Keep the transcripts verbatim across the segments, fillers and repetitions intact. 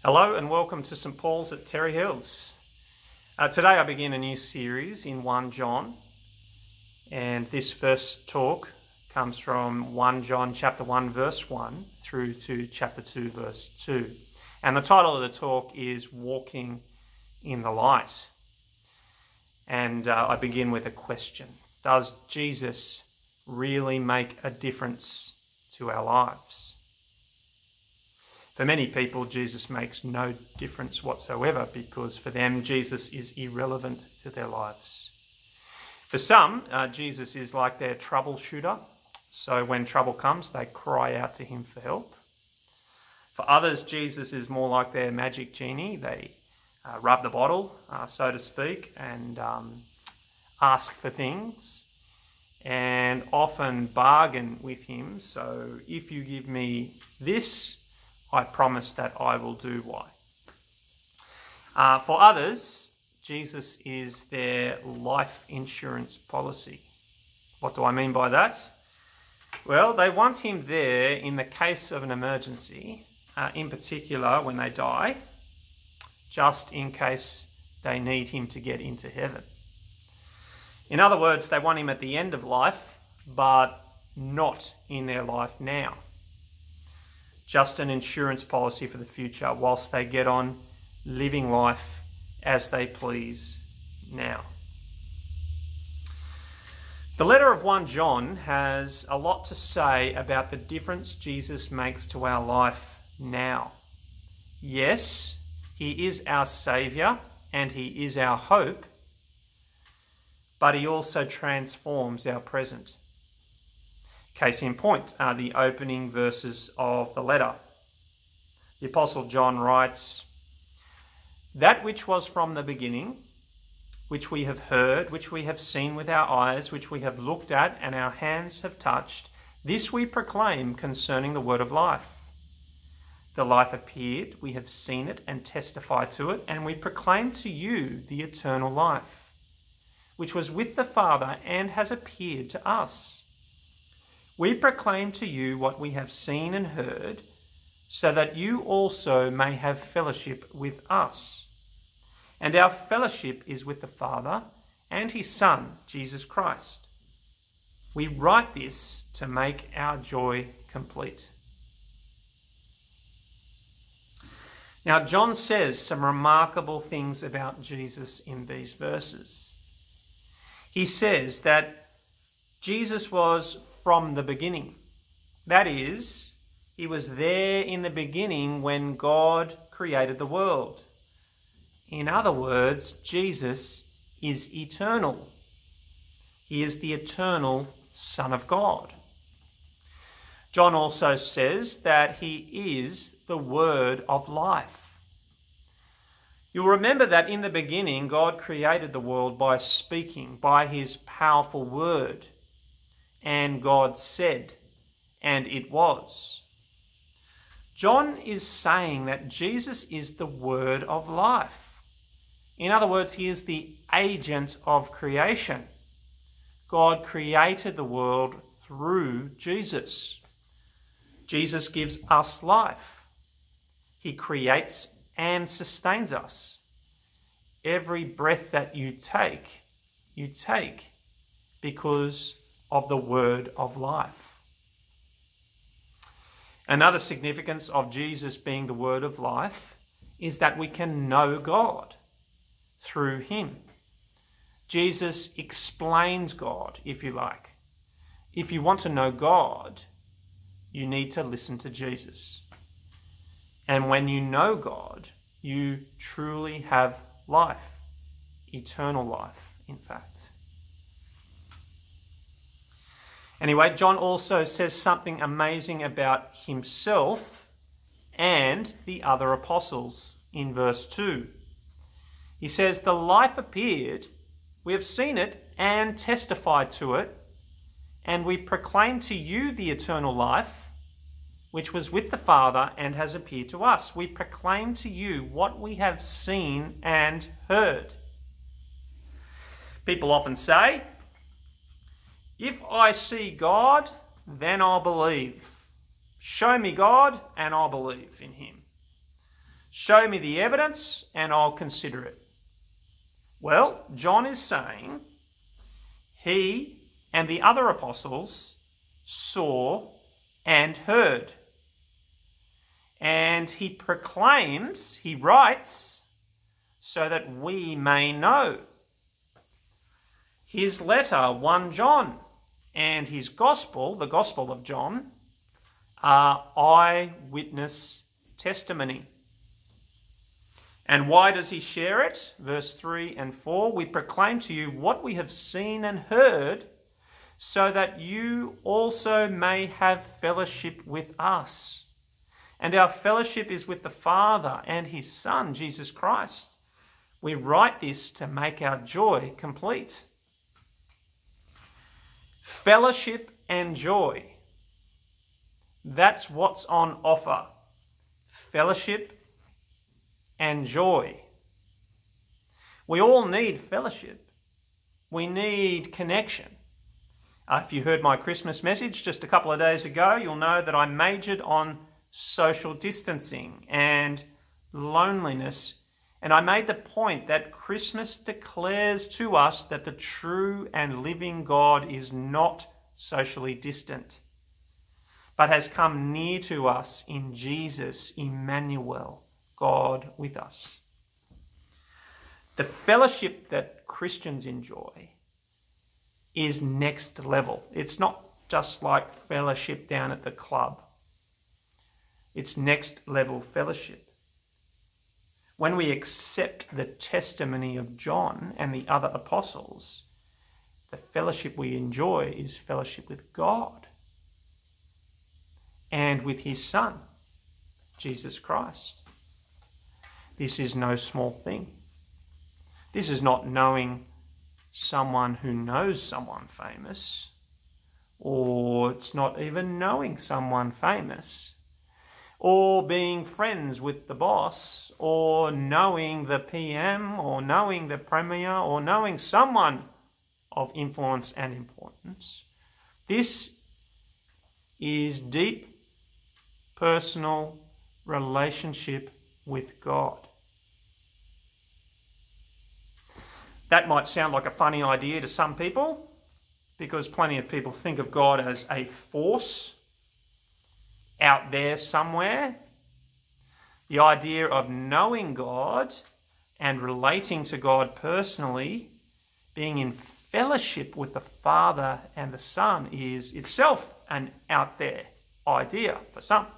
Hello and welcome to St Paul's at Terry Hills. Uh, today I begin a new series in First John, and this first talk comes from First John chapter one verse one through to chapter two verse two. And the title of the talk is Walking in the Light. And uh, I begin with a question. Does Jesus really make a difference to our lives? For many people, Jesus makes no difference whatsoever because for them, Jesus is irrelevant to their lives. For some, uh, Jesus is like their troubleshooter. So when trouble comes, they cry out to him for help. For others, Jesus is more like their magic genie. They uh, rub the bottle, uh, so to speak, and um, ask for things and often bargain with him. So if you give me this, I promise that I will do Y. Uh, for others, Jesus is their life insurance policy. What do I mean by that? Well, they want him there in the case of an emergency, uh, in particular when they die, just in case they need him to get into heaven. In other words, they want him at the end of life, but not in their life now. Just an insurance policy for the future whilst they get on living life as they please now. The letter of First John has a lot to say about the difference Jesus makes to our life now. Yes, he is our Saviour and he is our hope, but he also transforms our present. Case in point are the opening verses of the letter. The Apostle John writes, "That which was from the beginning, which we have heard, which we have seen with our eyes, which we have looked at and our hands have touched, this we proclaim concerning the word of life. The life appeared, we have seen it and testify to it, and we proclaim to you the eternal life, which was with the Father and has appeared to us. We proclaim to you what we have seen and heard, so that you also may have fellowship with us. And our fellowship is with the Father and his Son, Jesus Christ. We write this to make our joy complete." Now, John says some remarkable things about Jesus in these verses. He says that Jesus was from the beginning. That is, he was there in the beginning when God created the world. In other words, Jesus is eternal. He is the eternal Son of God. John also says that he is the Word of life. You'll remember that in the beginning, God created the world by speaking, by his powerful word. And God said, and it was. John is saying that Jesus is the Word of life. In other words, he is the agent of creation. God created the world through Jesus. Jesus gives us life. He creates and sustains us. Every breath that you take, you take because of the word of life. Another significance of Jesus being the word of life is that we can know God through him. Jesus explains God, if you like. If you want to know God, you need to listen to Jesus. And when you know God, you truly have life, eternal life, in fact. Anyway, John also says something amazing about himself and the other apostles in verse two. He says, "The life appeared, we have seen it and testified to it, and we proclaim to you the eternal life, which was with the Father and has appeared to us. We proclaim to you what we have seen and heard." People often say, "If I see God, then I'll believe. Show me God and I'll believe in him." Show me the evidence and I'll consider it. Well, John is saying he and the other apostles saw and heard. And he proclaims, he writes, so that we may know. His letter, First John, and his gospel, the Gospel of John, are eyewitness testimony. And why does he share it? Verse three and four, we proclaim to you what we have seen and heard, so that you also may have fellowship with us. And our fellowship is with the Father and his Son, Jesus Christ. We write this to make our joy complete. Fellowship and joy. That's what's on offer. Fellowship and joy. We all need fellowship. We need connection. Uh, if you heard my Christmas message just a couple of days ago, you'll know that I majored on social distancing and loneliness. And I made the point that Christmas declares to us that the true and living God is not socially distant, but has come near to us in Jesus, Emmanuel, God with us. The fellowship that Christians enjoy is next level. It's not just like fellowship down at the club. It's next level fellowship. When we accept the testimony of John and the other apostles, the fellowship we enjoy is fellowship with God and with his Son, Jesus Christ. This is no small thing. This is not knowing someone who knows someone famous, or it's not even knowing someone famous, or being friends with the boss, or knowing the P M, or knowing the Premier, or knowing someone of influence and importance. This is deep personal relationship with God. That might sound like a funny idea to some people, because plenty of people think of God as a force out there somewhere. The idea of knowing God and relating to God personally, being in fellowship with the Father and the Son, is itself an out there idea for some.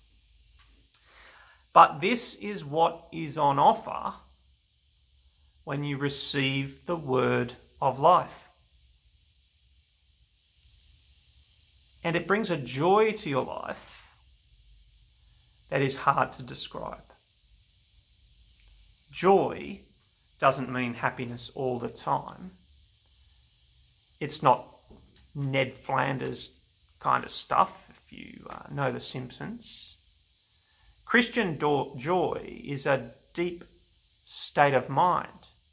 But this is what is on offer when you receive the word of life. And it brings a joy to your life that is hard to describe. Joy doesn't mean happiness all the time. It's not Ned Flanders kind of stuff, if you uh, know The Simpsons. Christian do- joy is a deep state of mind.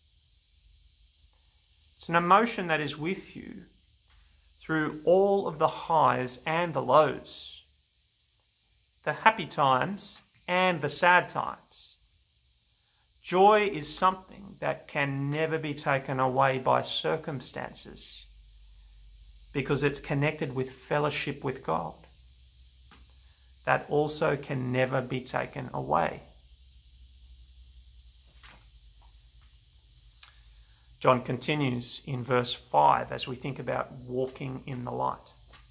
It's an emotion that is with you through all of the highs and the lows, the happy times and the sad times. Joy is something that can never be taken away by circumstances, because it's connected with fellowship with God. That also can never be taken away. John continues in verse five as we think about walking in the light.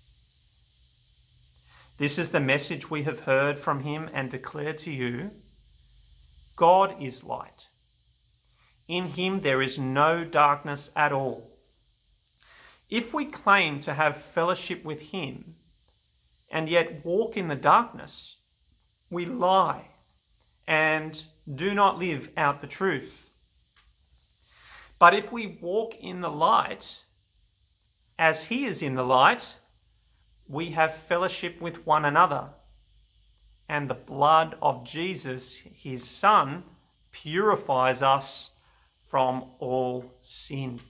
This is the message we have heard from him and declare to you. God is light. In him there is no darkness at all. If we claim to have fellowship with him and yet walk in the darkness, we lie and do not live out the truth. But if we walk in the light, as he is in the light, we have fellowship with one another. And the blood of Jesus, his Son, purifies us from all sin.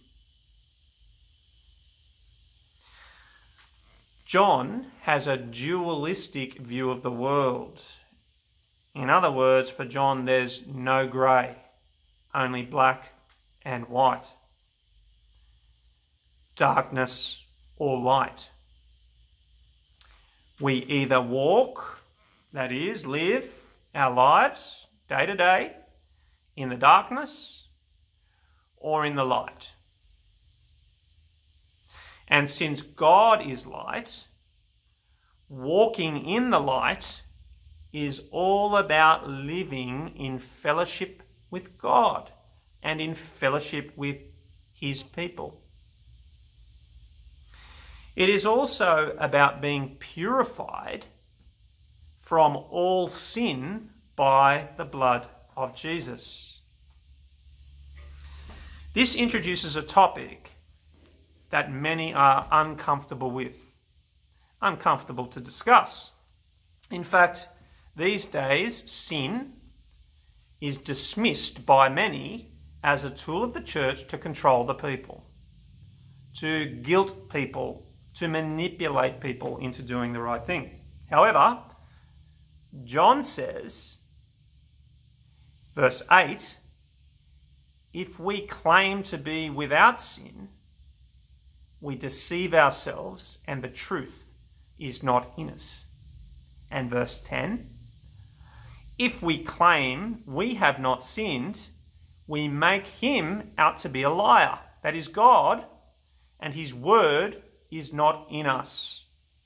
John has a dualistic view of the world. In other words, for John, there's no grey, only black and white. Darkness or light. We either walk, that is, live our lives day to day in the darkness or in the light. And since God is light, walking in the light is all about living in fellowship with God and in fellowship with his people. It is also about being purified from all sin by the blood of Jesus. This introduces a topic that many are uncomfortable with, uncomfortable to discuss. In fact, these days, sin is dismissed by many as a tool of the church to control the people, to guilt people, to manipulate people into doing the right thing. However, John says, verse eight, if we claim to be without sin, we deceive ourselves and the truth is not in us. And verse ten, if we claim we have not sinned, we make him out to be a liar. That is God, and his word is not in us.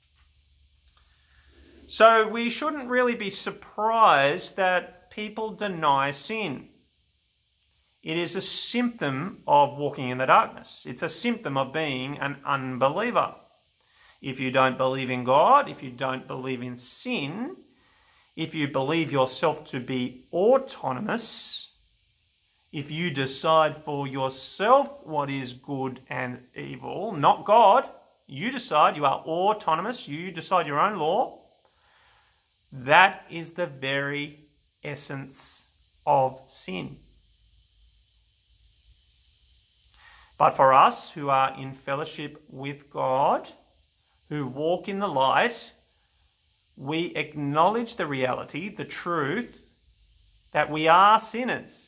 So we shouldn't really be surprised that people deny sin. It is a symptom of walking in the darkness. It's a symptom of being an unbeliever. If you don't believe in God, if you don't believe in sin, if you believe yourself to be autonomous, if you decide for yourself what is good and evil, not God, you decide, you are autonomous, you decide your own law, that is the very essence of sin. But for us who are in fellowship with God, who walk in the light, we acknowledge the reality, the truth, that we are sinners.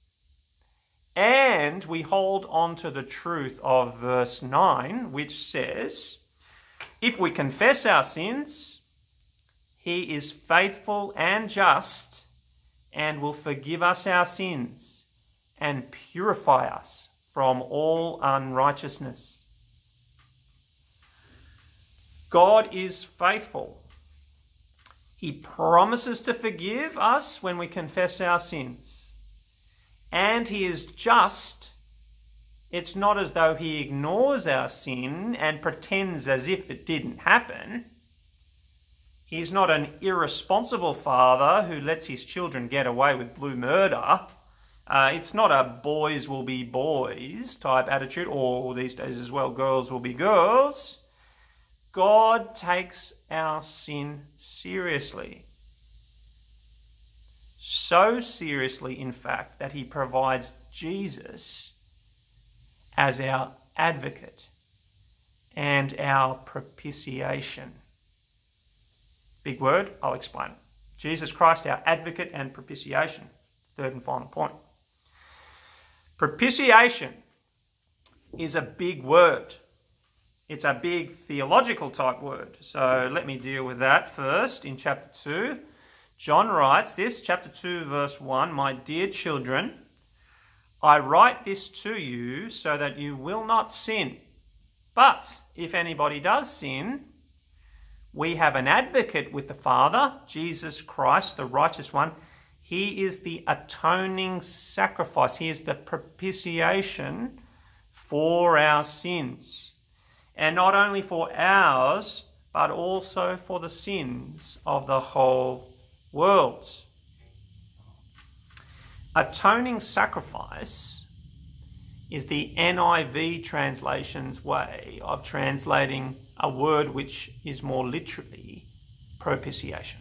And we hold on to the truth of verse nine, which says, if we confess our sins, he is faithful and just and will forgive us our sins and purify us from all unrighteousness. God is faithful. He promises to forgive us when we confess our sins. And he is just. It's not as though he ignores our sin and pretends as if it didn't happen. He's not an irresponsible father who lets his children get away with blue murder. Uh, it's not a boys will be boys type attitude, or these days as well, girls will be girls. God takes our sin seriously. So seriously, in fact, that he provides Jesus as our advocate and our propitiation. Big word, I'll explain it. Jesus Christ, our advocate and propitiation. Third and final point. Propitiation is a big word. It's a big theological type word. So let me deal with that first in chapter two. John writes this, chapter two, verse one, my dear children, I write this to you so that you will not sin. But if anybody does sin, we have an advocate with the Father, Jesus Christ, the righteous one. He is the atoning sacrifice. He is the propitiation for our sins. And not only for ours, but also for the sins of the whole world. Atoning sacrifice is the N I V translation's way of translating a word which is more literally propitiation.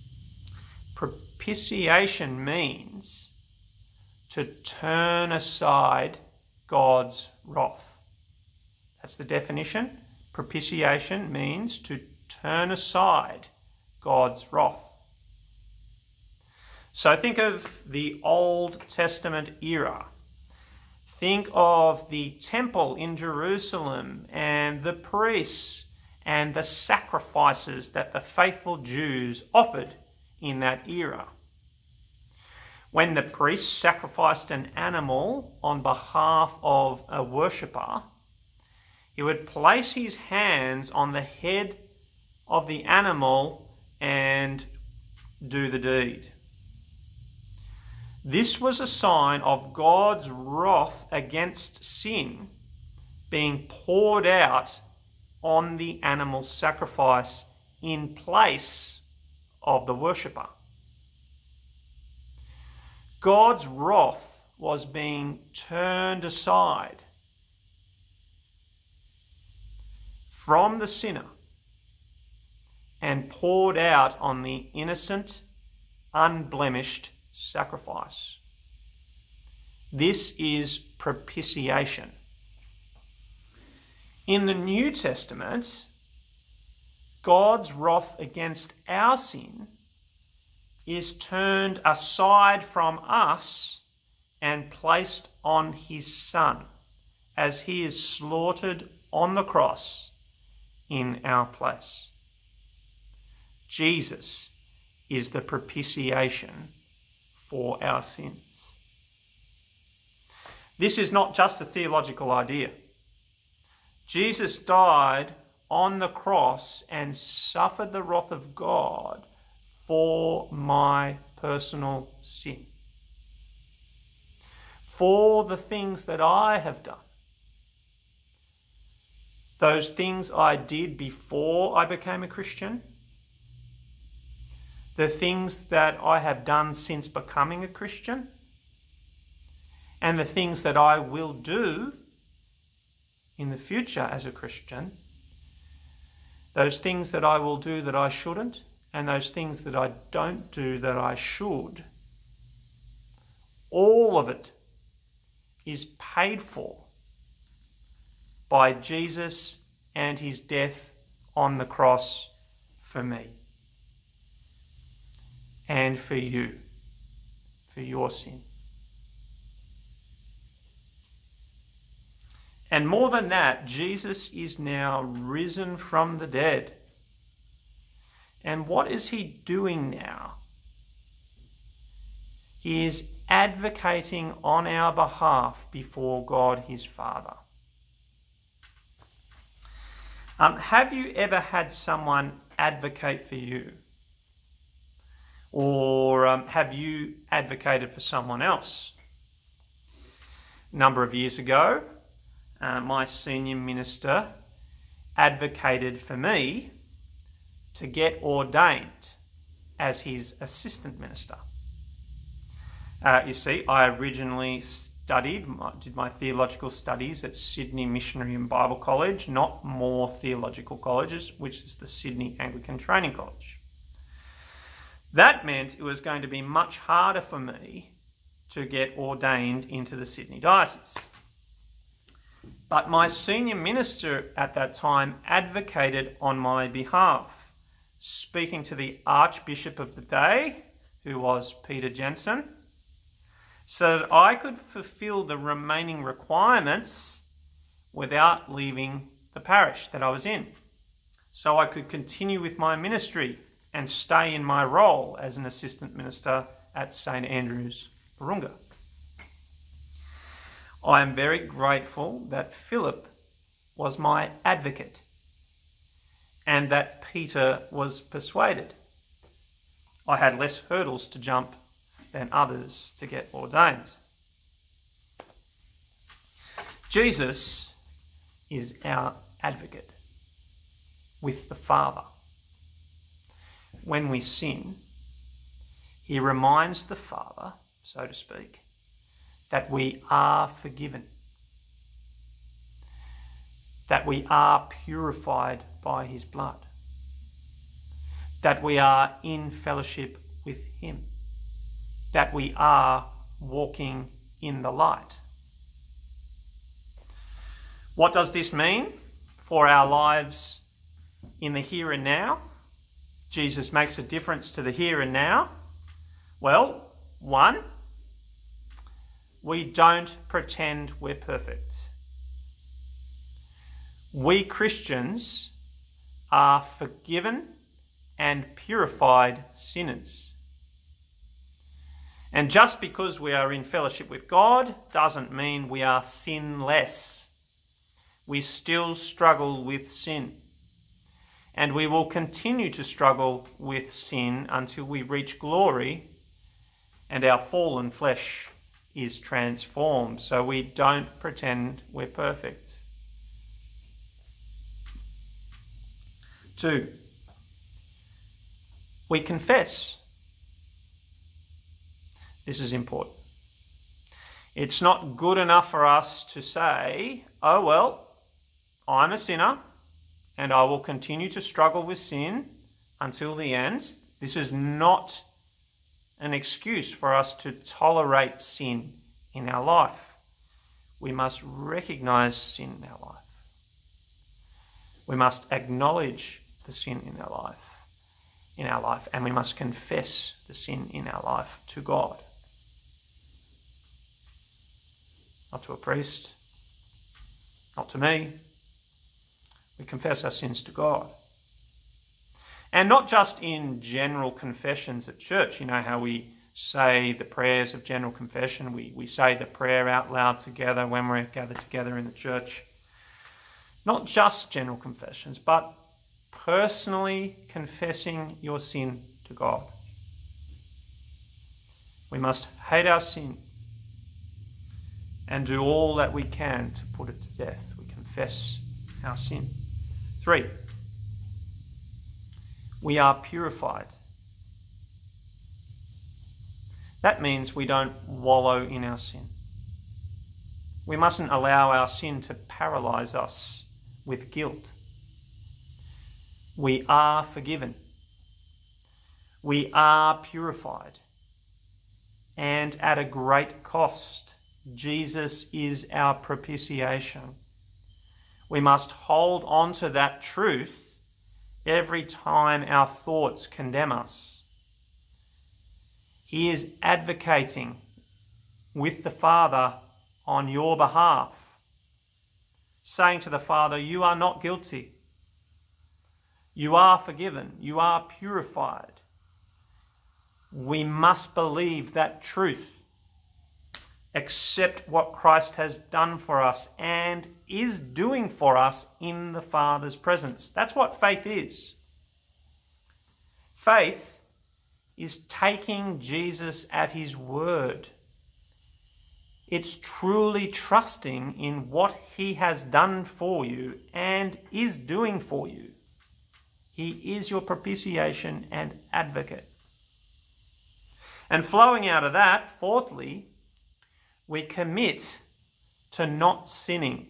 Propitiation means to turn aside God's wrath. That's the definition. Propitiation means to turn aside God's wrath. So think of the Old Testament era. Think of the temple in Jerusalem and the priests and the sacrifices that the faithful Jews offered in that era. When the priest sacrificed an animal on behalf of a worshipper, he would place his hands on the head of the animal and do the deed. This was a sign of God's wrath against sin being poured out on the animal sacrifice in place of the worshipper. God's wrath was being turned aside from the sinner and poured out on the innocent, unblemished sacrifice. This is propitiation. In the New Testament, God's wrath against our sin is turned aside from us and placed on his Son as he is slaughtered on the cross in our place. Jesus is the propitiation for our sins. This is not just a theological idea. Jesus died on the cross and suffered the wrath of God for my personal sin, for the things that I have done, those things I did before I became a Christian, the things that I have done since becoming a Christian, and the things that I will do in the future as a Christian, those things that I will do that I shouldn't, and those things that I don't do that I should. All of it is paid for by Jesus and his death on the cross for me and for you, for your sin. And more than that, Jesus is now risen from the dead. And what is he doing now? He is advocating on our behalf before God his Father. Um, have you ever had someone advocate for you? Or um, have you advocated for someone else? A number of years ago, uh, my senior minister advocated for me to get ordained as his assistant minister. Uh, you see, I originally studied, did my theological studies at Sydney Missionary and Bible College, not Moore Theological Colleges, which is the Sydney Anglican Training College. That meant it was going to be much harder for me to get ordained into the Sydney Diocese. But my senior minister at that time advocated on my behalf, speaking to the Archbishop of the day, who was Peter Jensen, so that I could fulfill the remaining requirements without leaving the parish that I was in, so I could continue with my ministry and stay in my role as an assistant minister at Saint Andrew's, Virunga. I am very grateful that Philip was my advocate and that Peter was persuaded. I had less hurdles to jump than others to get ordained. Jesus is our advocate with the Father. When we sin, he reminds the Father, so to speak, that we are forgiven, that we are purified by his blood, that we are in fellowship with him, that we are walking in the light. What does this mean for our lives in the here and now? Jesus makes a difference to the here and now. Well, one, we don't pretend we're perfect. We Christians are forgiven and purified sinners. And just because we are in fellowship with God doesn't mean we are sinless. We still struggle with sin. And we will continue to struggle with sin until we reach glory and our fallen flesh is transformed. So we don't pretend we're perfect. Two, we confess. This is important. It's not good enough for us to say, oh, well, I'm a sinner and I will continue to struggle with sin until the end. This is not an excuse for us to tolerate sin in our life. We must recognize sin in our life. We must acknowledge the sin in our life, in our life, and we must confess the sin in our life to God. Not to a priest, not to me. We confess our sins to God. And not just in general confessions at church. You know how we say the prayers of general confession. We, we say the prayer out loud together when we're gathered together in the church. Not just general confessions, but personally confessing your sin to God. We must hate our sin and do all that we can to put it to death. We confess our sin. Three, we are purified. That means we don't wallow in our sin. We mustn't allow our sin to paralyze us with guilt. We are forgiven. We are purified. And at a great cost, Jesus is our propitiation. We must hold on to that truth every time our thoughts condemn us. He is advocating with the Father on your behalf, saying to the Father, you are not guilty. You are forgiven. You are purified. We must believe that truth, accept what Christ has done for us and is doing for us in the Father's presence. That's what faith is. Faith is taking Jesus at his word. It's truly trusting in what he has done for you and is doing for you. He is your propitiation and advocate. And flowing out of that, fourthly, we commit to not sinning.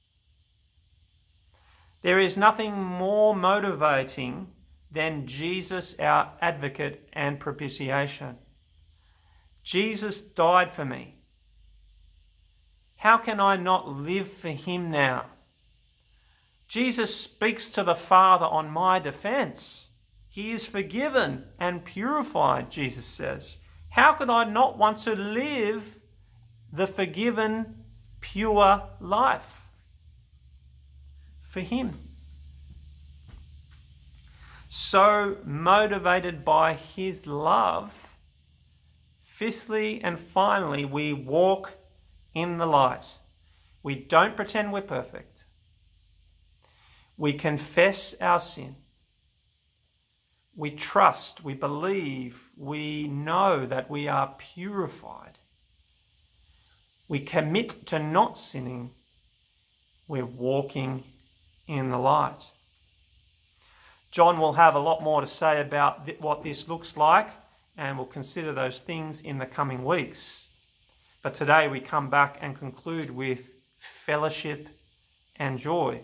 There is nothing more motivating than Jesus, our advocate and propitiation. Jesus died for me. How can I not live for him now? Jesus speaks to the Father on my defense. He is forgiven and purified, Jesus says. How could I not want to live the forgiven, pure life for him? So motivated by his love, fifthly and finally, we walk in the light. We don't pretend we're perfect. We confess our sin. We trust, we believe, we know that we are purified. We commit to not sinning. We're walking in the light. John will have a lot more to say about th- what this looks like, and we'll consider those things in the coming weeks. But today we come back and conclude with fellowship and joy.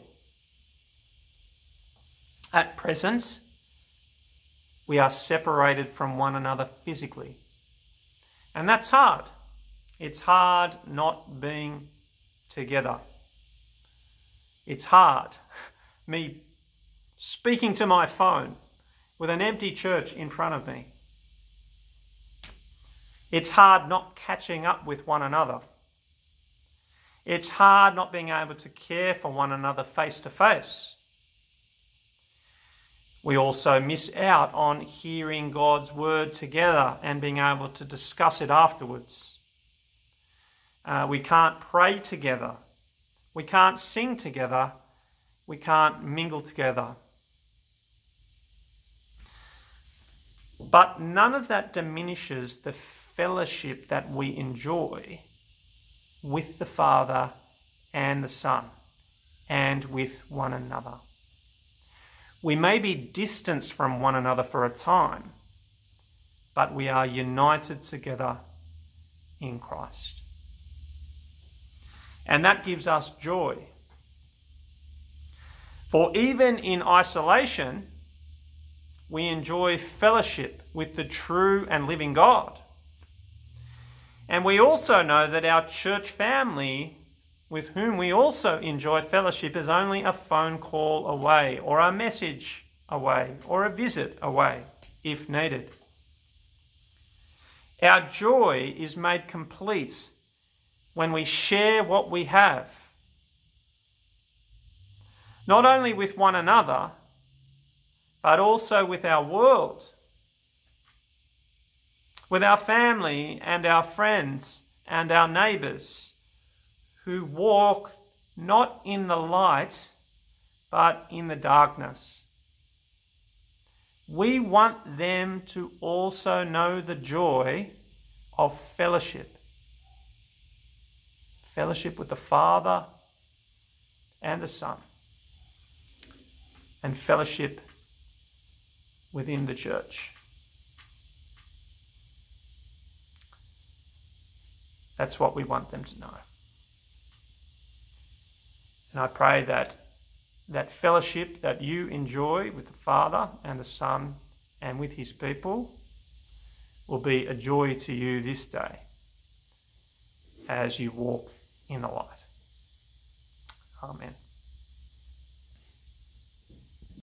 At present, we are separated from one another physically. And that's hard. It's hard not being together. It's hard. Me speaking to my phone with an empty church in front of me. It's hard not catching up with one another. It's hard not being able to care for one another face to face. We also miss out on hearing God's word together and being able to discuss it afterwards. Uh, we can't pray together. We can't sing together. We can't mingle together. But none of that diminishes the fellowship that we enjoy with the Father and the Son and with one another. We may be distanced from one another for a time, but we are united together in Christ. And that gives us joy. For even in isolation, we enjoy fellowship with the true and living God. And we also know that our church family, with whom we also enjoy fellowship, is only a phone call away, or a message away, or a visit away, if needed. Our joy is made complete when we share what we have, not only with one another, but also with our world, with our family and our friends and our neighbours who walk not in the light, but in the darkness. We want them to also know the joy of fellowship. Fellowship with the Father and the Son. And fellowship within the church. That's what we want them to know. And I pray that that fellowship that you enjoy with the Father and the Son and with his people will be a joy to you this day as you walk in the light. Amen.